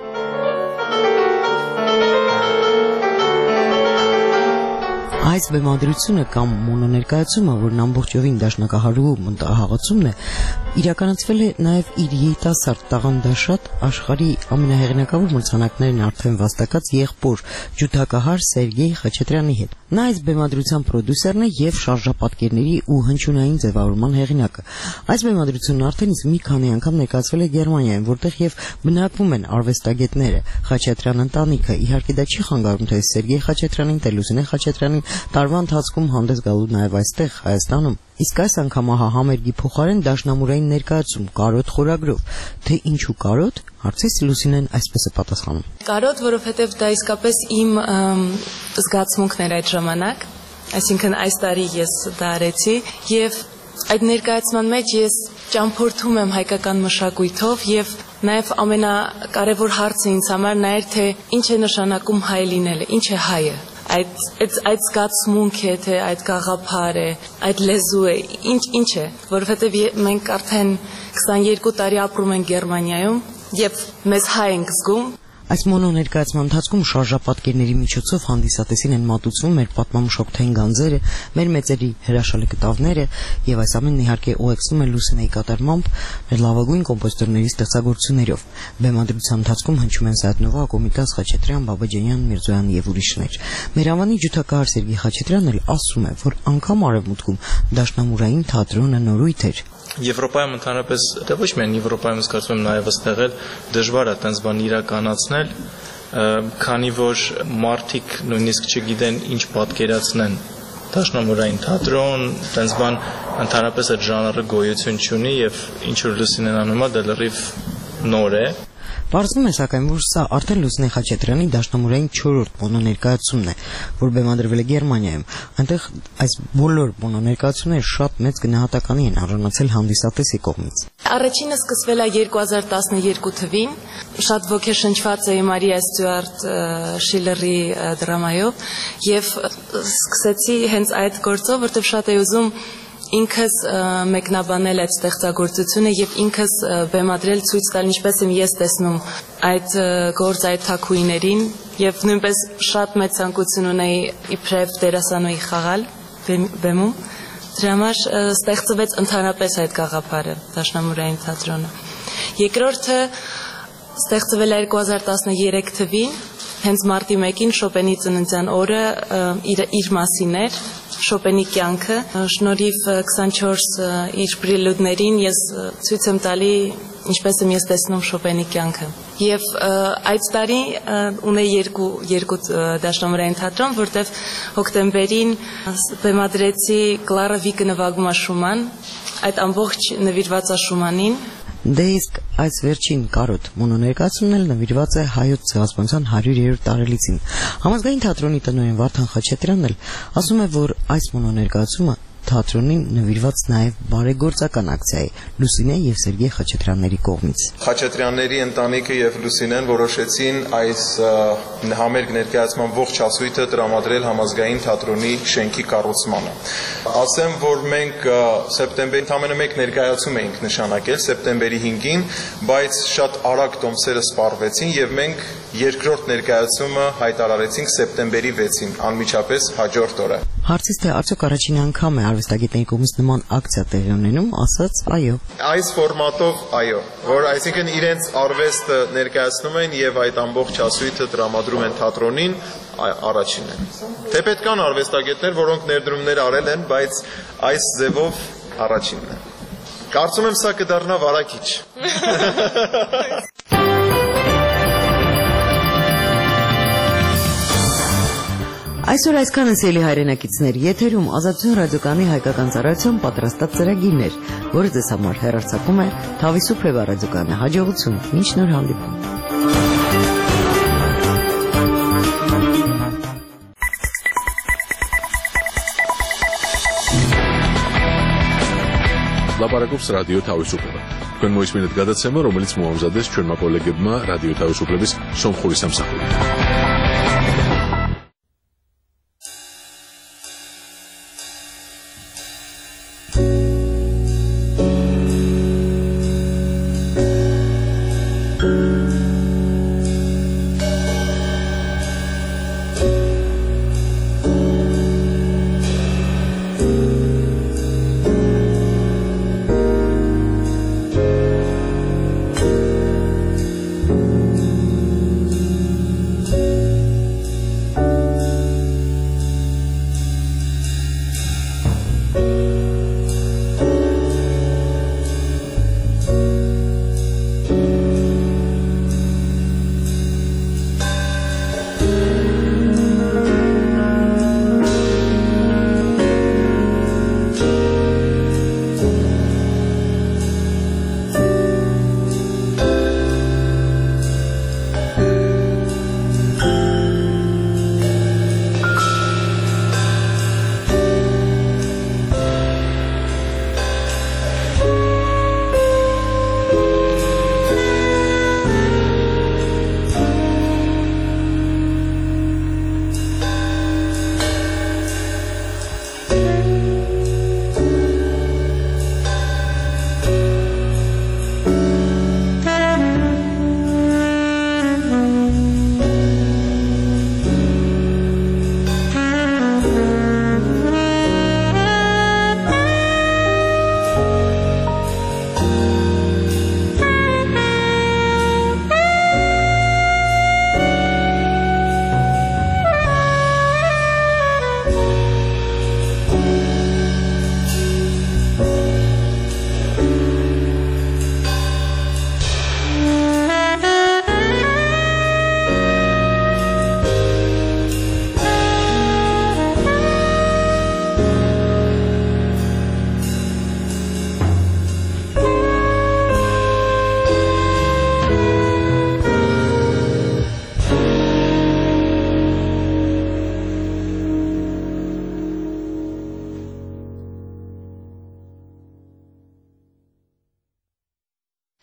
Այս բեմադրությունը կամ մոնոներկայացումը, որն ամբողջովին դաշնակահարու մտահաղացումն է, իրականացվել է նաև իր երիտասարդ տաղանդաշատ աշխարհի ամենահեղինակավոր մրցանակներն արդեն վաստակած եղբոր ջութակահար Սերգեյ Խաչատրյանի հետ։ Նա այս բեմադրության պրոդյուսերն է եւ շարժապատկերների ու հնչյունային ձևավորման հեղինակը։ Այս բեմադրությունն արդեն իսկ մի քանի անգամ ներկայացվել է Գերմանիայում, որտեղ եւ բնակվում են արվեստագետները, Խաչատրյան ընտանիքը։ Իհարկե դա չի խանգարում թե Սերգեյ Խաչատրյանին, թե Լուսինե Խաչատրյանին տարվա ընթացքում հանդես գալու նաև այստեղ Հայաստանում։ Իսկ այս անգամ ահա համերգի փոխարեն դաշնամուրային ներկայացում կարոտ խորագրով, թե ինչու կարոտ, հարցից Լուսինեն այսպես է պատասխանում։ Կարոտ, որովհետև դա իսկապես իմ զգացմունքն էր այդ ժամանակ, այսինքն այս տարի ես դա արեցի եւ այդ ներկայացման մեջ ես ճամփորդում եմ հայկական մշակույթով եւ նաեւ ամենակարևոր հարցը ինձ համար նա էր թե ինչ է նշանակում հայ լինելը, ինչ է հայը։ Այդ զգացմունք է, թե այդ գաղափար է, այդ լեզու է, ինչ է, որովհետև մենք արդեն 22 տարի ապրում ենք Գերմանիայում եւ մեզ հայ ենք զգում։ Այս մոնոներկայացման ընթացքում շարժապատկերների միջոցով հանդիսատեսին են մատուցվում մեր պատմամշակութային գանձերը, մեր մեծերի հրաշալի կտավները եւ այս ամենն իհարկե ուղեկցվում է Լուսինեի կատարմամբ մեր լավագույն կոմպոզիտորների ստեղծագործություններով։ Բեմադրության ընթացքում հնչում են Զայդնովա, Կոմիտաս, Խաչատրյան, Բաբաջանյան, Միրզոյան եւ ուրիշներ։ Մեր անվանի ջութակահար Սերգեյ Խաչատրյանն էլ ասում է, որ անգամ արևմուտքում դաշնամուրային թատրոնը նորույթ էր։ Եվրոպայում ընդհանրապես, դե ոչ միայն Եվրոպայում զգացում եմ նաև ըստեղ էլ դժվար է տենց բան իրականացնել, քանի որ մարդիկ նույնիսկ չգիտեն ինչ պատկերացնեն դաշնամուրային թատրոն, տենց բան ընդհանրապես այդ ժանրը գոյություն չունի եւ ինչ որ Լուսինեն անում է դա լրիվ նոր է։ Պարզվում է սակայն, որ սա արդեն Լուսինե Խաչատրյանի դաշնամուրային 4-րդ մոնոներկայացումն է, որ բեմադրվել է Գերմանիայում։ Այնտեղ այս բոլոր մոնոներկայացումները շատ մեծ գնահատականի են առանցել հանդիսատեսի կողմից։ Առաջինը սկսվել է 2012 թվին, շատ ոգեշնչված էի Մարիա Ստյուարտ Շիլլերի դրամայով եւ սկսեցի հենց այդ գործով, որտեղ շատ էի ուզում ինքս մեկնաբանել այդ ստեղծագործությունը եւ ինքս բեմադրել ցույց տալ ինչպես եմ ես տեսնում այդ գործը այդ թակուիներին եւ նույնպես շատ մեծ ցանկություն ունեի իբրև դերասանուհի խաղալ բեմում դրա համար ստեղծվեց ընդհանրապես այդ գաղափարը դաշնամուրային թատրոնը երկրորդը ստեղծվել է 2013 թվին հենց մարտի 1-ին Շոպենի ծննդյան օրը իր մասին էր Շոպենի կյանքը շնորհիվ 24 իր պրելյուդներին ես ցույց եմ տալի ինչպես եմ ես տեսնում Շոպենի կյանքը եւ այդ տարի ունեի երկու դաշնամուրային թատրոն որտեվ հոկտեմբերին բեմադրեցի Կլարա Վիկը նվագում է Շուման այդ ամբողջ նվիրված է Շումանին Դե իսկ այս վերջին կարոտ մոնոներկայացումն էլ նվիրված է հայոց ցեղասպանության 100-րդ տարելիցին։ Համազգային թատրոնի տնօրեն Վարդան Խաչատրյանն էլ ասում է, որ այս մոնոներկայացումը թատրոնին նվիրված նաև բարեգործական ակցիա է Լուսինե եւ Սերգեյ Խաչատրյանների կողմից։ Խաչատրյանների ընտանիքը եւ Լուսինեն որոշեցին այս համերգ ներկայացման ողջ հասույթը տրամադրել համազգային թատրոնի շենքի կառուցմանը։ Ասեմ, որ մենք սեպտեմբերի ամենը մեկ ներկայացում էինք նշանակել սեպտեմբերի 5-ին, բայց շատ արագ տոմսերը սպառվեցին եւ մենք երկրորդ ներկայացումը հայտարարեցինք սեպտեմբերի 6-ին, անմիջապես հաջորդ օրը։ Հարցից թե արդյոք առաջին անգամ է արվեստագետների կողմից նման ակցիա տեղի ունենում, ասաց այո։ Այս ֆորմատով այո, որ այսինքն իրենց արվեստը ներկայացնում են եւ այդ ամբողջ հասույթը տրամադրում են թատրոնին, առաջինն է։ Թե պետք կան արվեստագետներ, որոնք ներդրումներ արել են, բայց այս ձևով առաջինն է։ Կարծում եմ սա կդառնա վարակիչ։ Այսօր այսքանը սիրելի հայրենակիցներ, եթերում Ազատություն ռադիոկայանի հայկական ծառայության պատրաստած ծրագիրներ, որը ձեզ համար հեռարձակում է Թավիսու Փրեվա ռադիոկայանը։ Հաջողություն, մինչ նոր հանդիպում։ Լապարակոպս ռադիո Թավիսուփլեվա։ Կնմոյսմինդ գադացեմը, რომელიც մոհամզադես չորմակոլեգբմա ռադիո Թավիսուփլեվիս Սոմխուրիս ամսախուրի։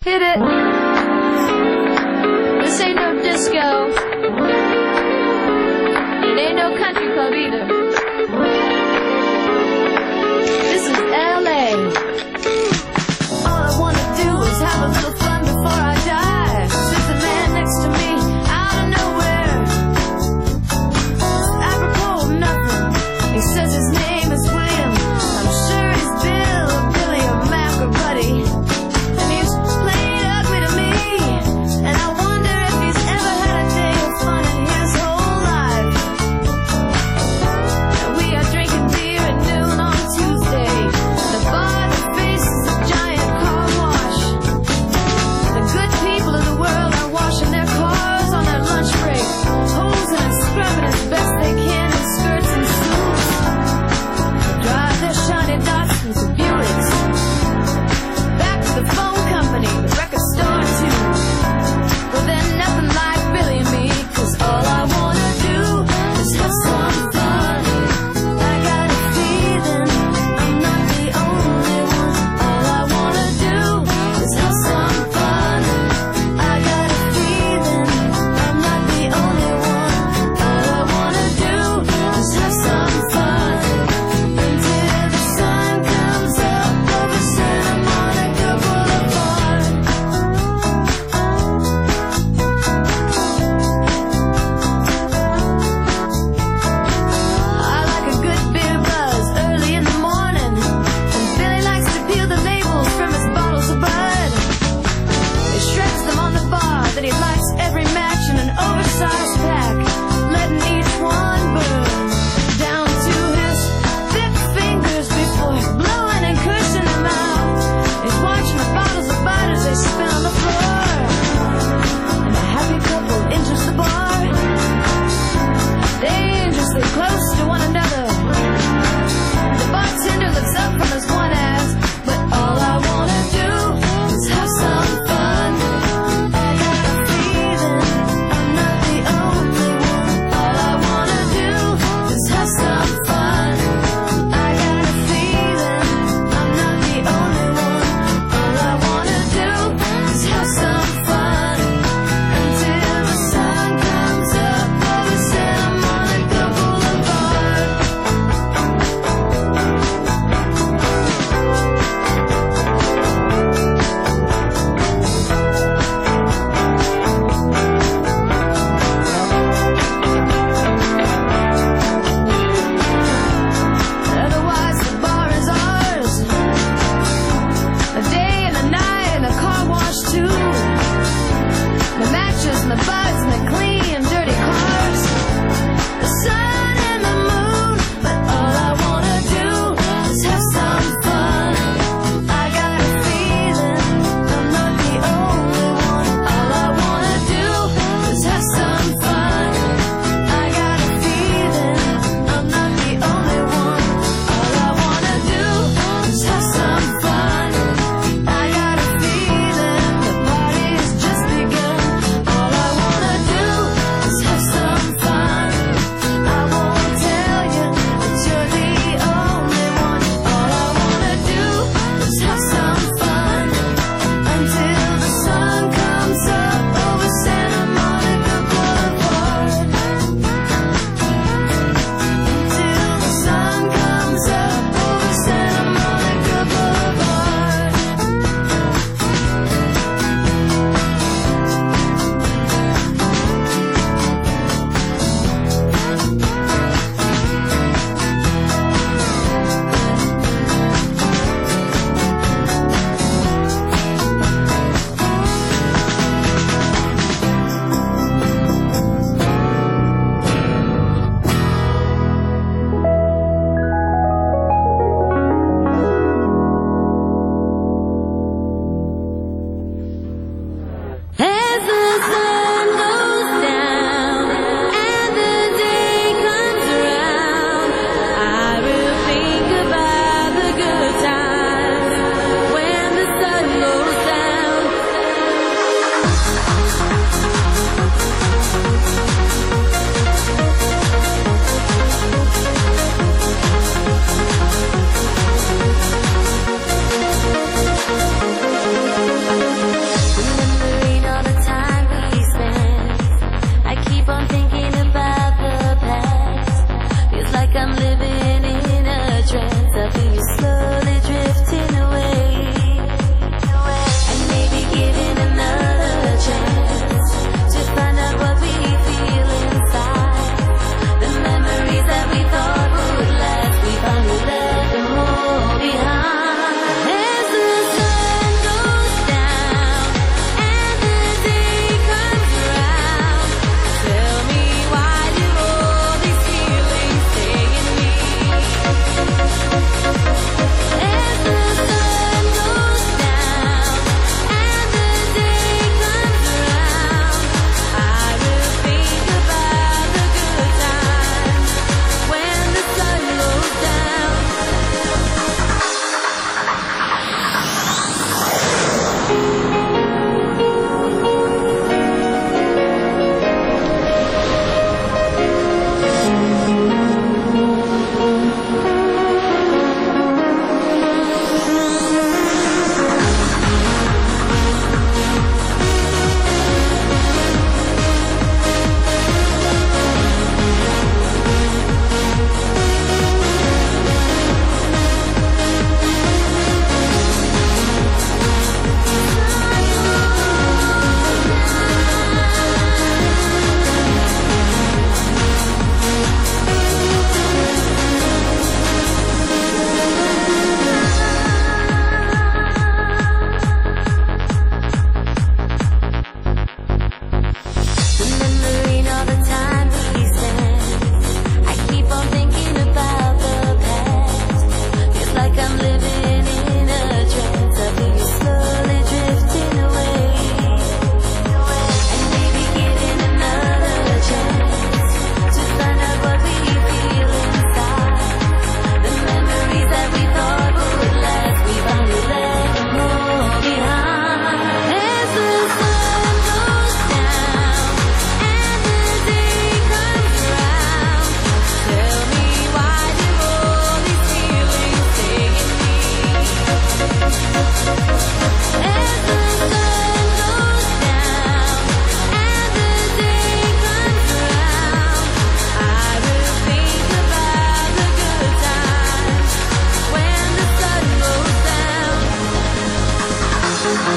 Hit it. This ain't no disco. It ain't no country club either. This is LA. All I wanna do is have a little fun before I die. There's a man next to me out of nowhere. Apropos of nothing. He says his name is William. I'm sure he's Bill or Billy or Mac or Buddy. And he's playing ugly to me. And I wonder if he's ever had a day of fun in his whole life.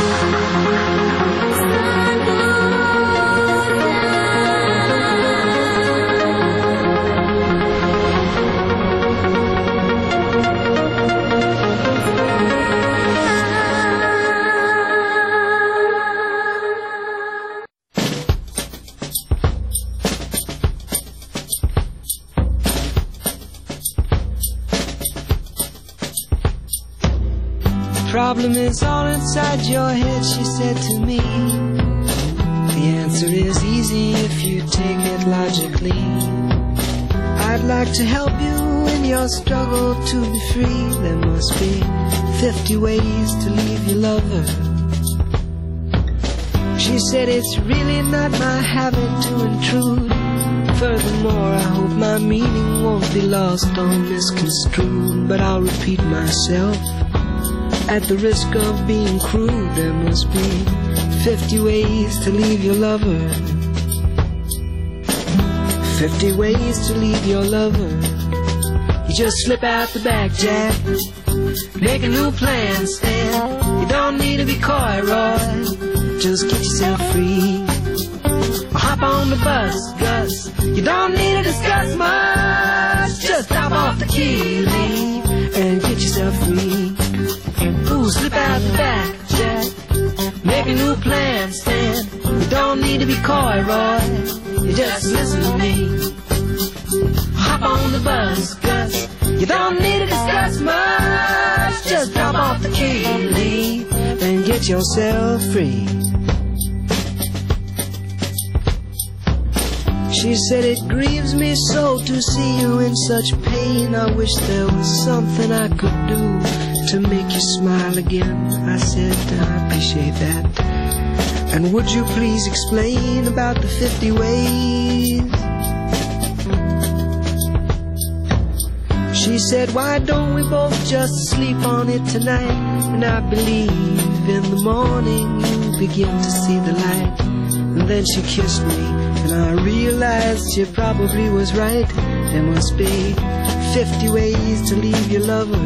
Problem is all inside your head, she said to me. The answer is easy if you take it logically. I'd like to help you in your struggle to be free. There must be 50 ways to leave your lover. She said it's really not my habit to intrude. Furthermore, I hope my meaning won't be lost or misconstrued. But I'll repeat myself. At the risk of being crude, there must be 50 ways to leave your lover. 50 ways to leave your lover. You just slip out the back, Jack. Make a new plan, Stan. You don't need to be coy, Roy. Just get yourself free. Or hop on the bus, Gus. You don't need to discuss much. Just drop off the key, leave, and get yourself free. Ooh, slip out the back, Jack. Make a new plan, Stan. You don't need to be coy, Roy. You just listen to me. Hop on the bus, Gus. You don't need to discuss much. Just drop off the key, leave, and get yourself free. She said it grieves me so to see you in such pain. I wish there was something I could do to make you smile again. I said, I appreciate that. And would you please explain about the 50 ways? She said, why don't we both just sleep on it tonight? And I believe in the morning you begin to see the light. And then she kissed me, and I realized she probably was right. There must be 50 ways to leave your lover.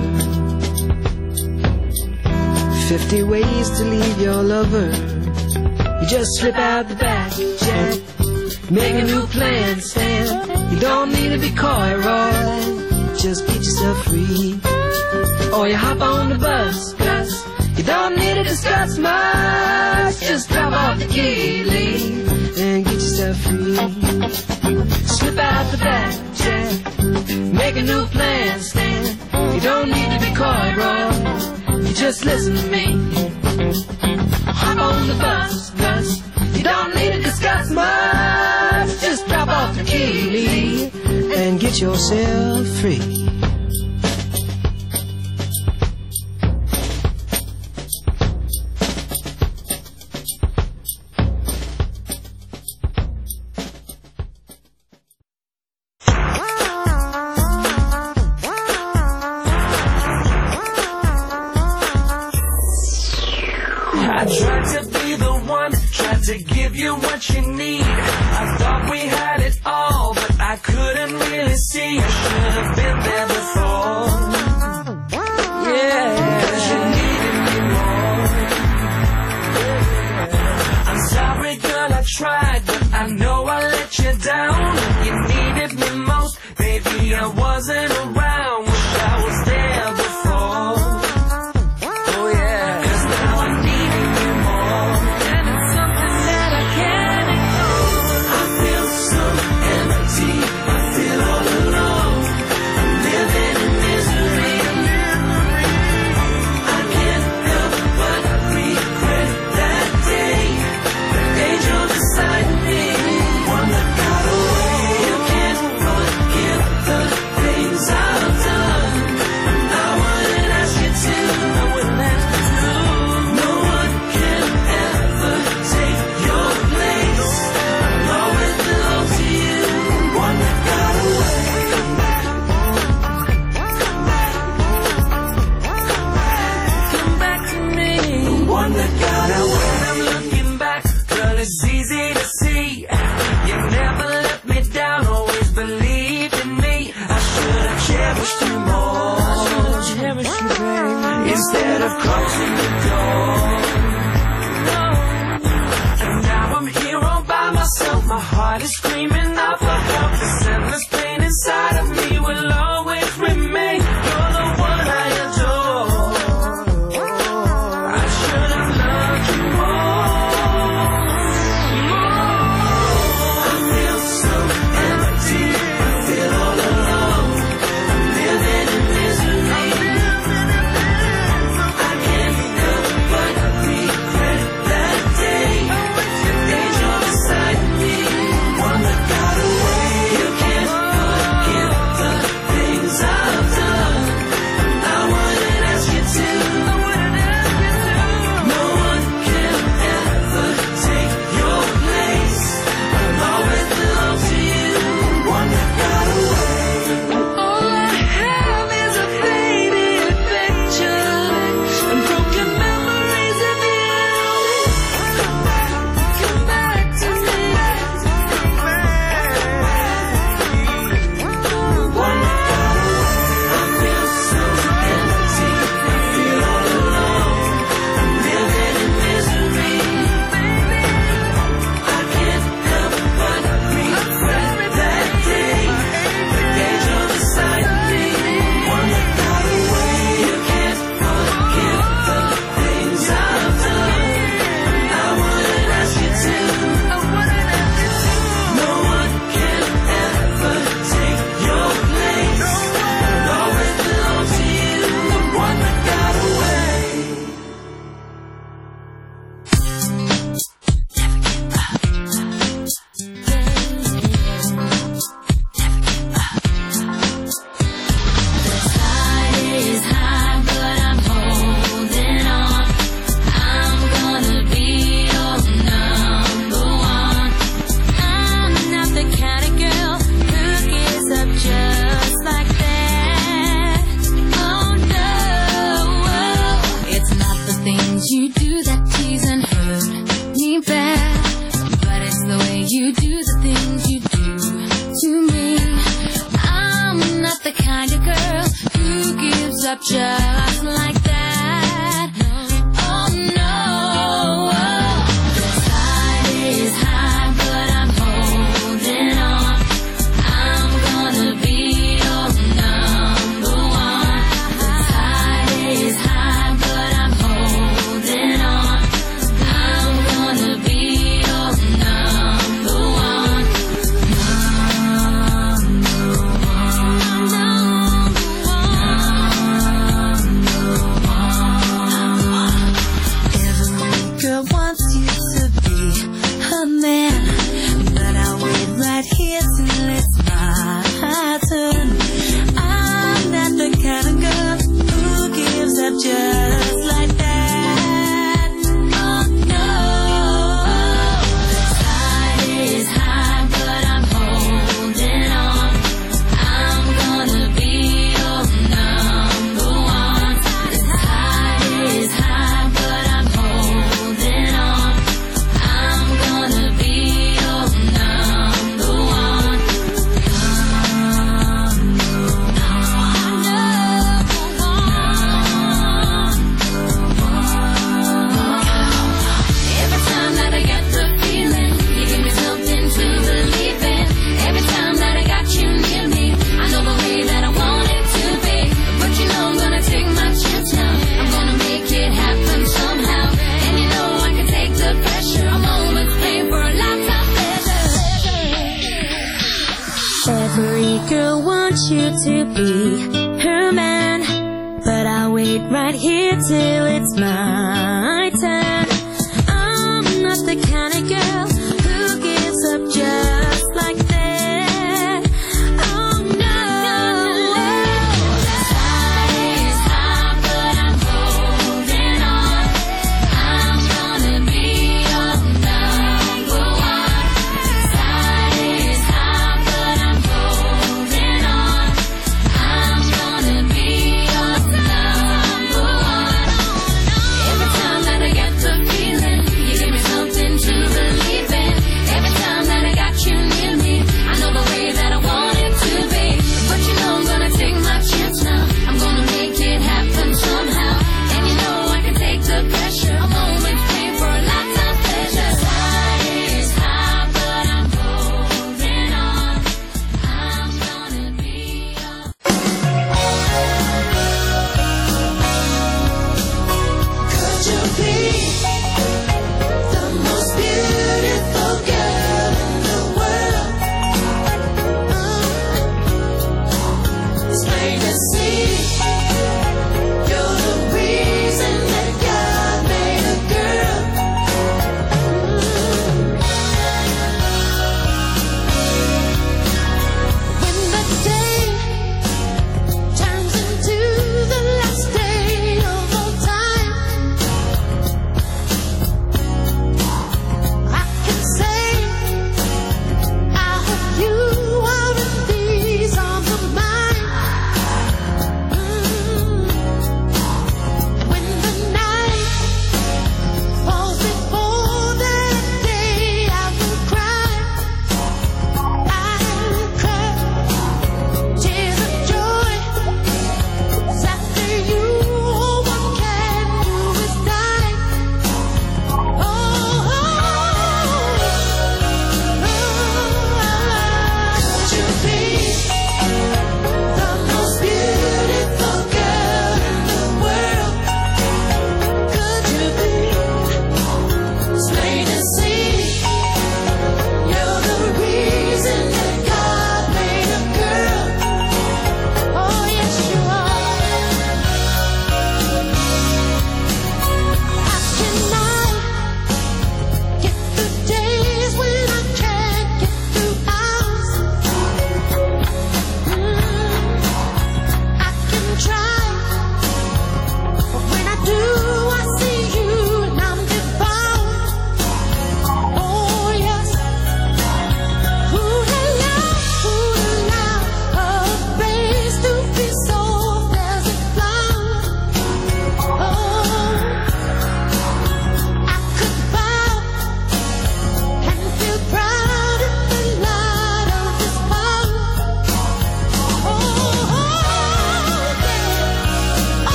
50 ways to leave your lover. You just slip out the back, Jack. Make a new plan, Stan. You don't need to be coy, Roy. Just get yourself free. Or you hop on the bus, Gus. You don't need to discuss much. Just drop off the key, leave, and get yourself free. Slip out the back, Jack. Make a new plan, Stan. You don't need to be coy, Roy. You just listen to me. Hop on the bus, Gus. You don't need to discuss much. Just drop off the key, leave, and get yourself free. I tried to be the one, tried to give you what you need. I thought we had it all, but I couldn't really see. I should have been there before. Yeah, because you needed me more. I'm sorry, girl, I tried, but I know I let you down. You needed me most, baby, I wasn't around. Wish I was there before. Oh yeah, 'cause now I need you more, and it's something that I can't ignore. I feel so empty, I feel all alone. I'm living in misery. I can't help but regret that day. The angel beside me. just like that. Oh no, the tide is high, but I'm holding on. I'm gonna be your number one. The tide is high, but I'm holding on. I'm gonna be your number one. Every girl wants you to be her man, but I'll wait right here till it's my turn. I'm not the kind of girl who gives up just like that. Oh no, the tide is high, but I'm holding on. I'm gonna be your number one. The tide is high, but I'm holding on. I'm gonna be your number one. Every time that I get the feeling, you give me something to believe in. Every time that I got you near me, I know the way that I want it to be. But you know I'm gonna take my chance now. I'm gonna make it happen somehow. And you know I can take the pressure. I'm always paying for a lifetime pleasure. Every girl wants you to be her man, but I'll wait right here till it's my turn. I'm not the kind of girl who gives up just like that. Oh no, the tide is high, but I'm holding on. I'm gonna be your number one. The tide is high, but I'm holding on. I'm gonna be your number one. Every time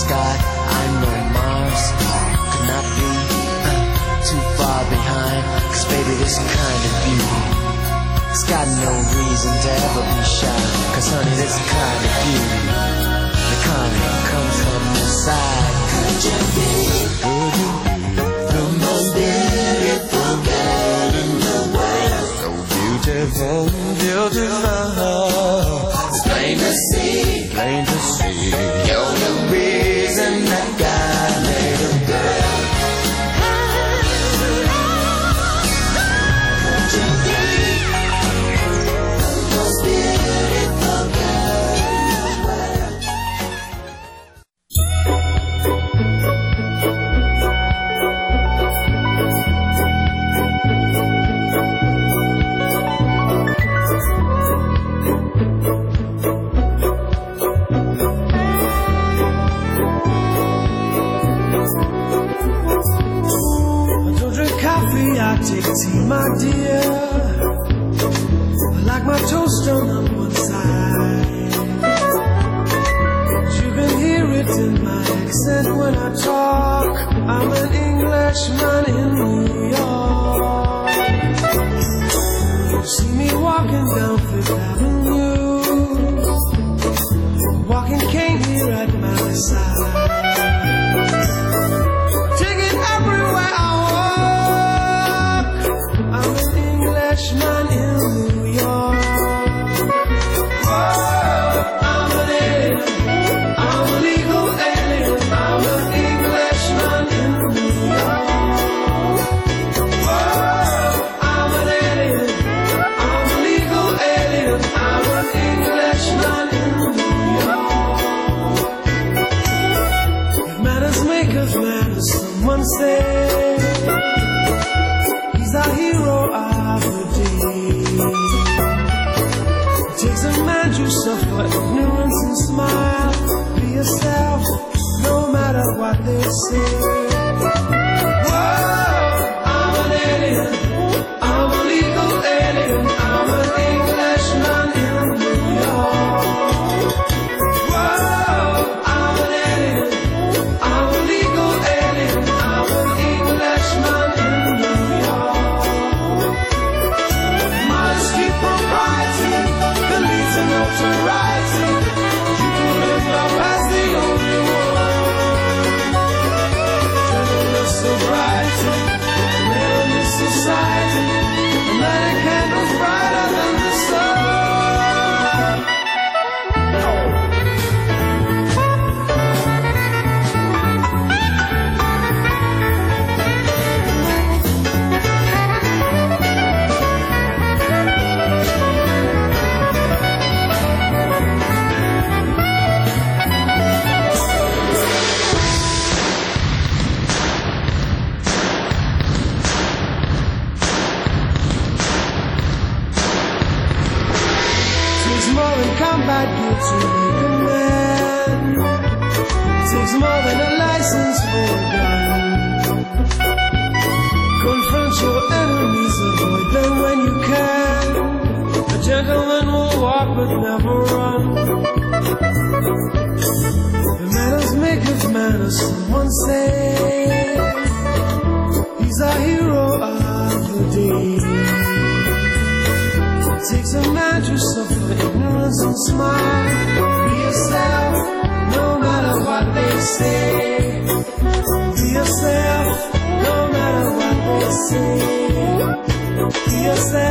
sky. I know Mars could not be too far behind, 'cause baby, this kind of beauty, it's got no reason to ever be shy. 'Cause honey, this kind of beauty, the kind that comes from inside. Could you be the most beautiful girl in the world? So beautiful, beautiful. It's plain to see, plain to see. You're the reason that God made a girl. Could you be the most beautiful girl in the world? I take tea, my dear. I like my toast on one side. You can hear it in my accent when I talk. I'm an Englishman in New York. You see me walking down Fifth Avenue, walking cane here at my side. Take it everywhere I man in New York. Whoa, I'm an alien, I'm a legal alien, I'm an Englishman in New York. Whoa, I'm an alien, I'm a legal alien, I'm an Englishman in New York. If manners make us manners, someone say he's our hero of the day. It takes a man to suffer ignorance and smile. Be yourself, no matter what they say. Whoa, I'm an alien, I'm a legal alien, I'm an Englishman in New York. Whoa, I'm an alien, I'm a legal alien, I'm an Englishman in New York. Modesty, propriety, can lead to notoriety. You can live love as the only one. Gentleness, sobriety, real in this society. A light candles brighter than the sun. Takes more than combat gear to make a man. Takes more than a license for a gun. Confront your enemies, avoid them when you can. A gentleman will walk but never run. The manners make his manners, someone say. He's a hero of the day. It takes a man to suffer ignorance and smile. Be yourself, no matter what they say. Be yourself, no matter what they say. Be yourself.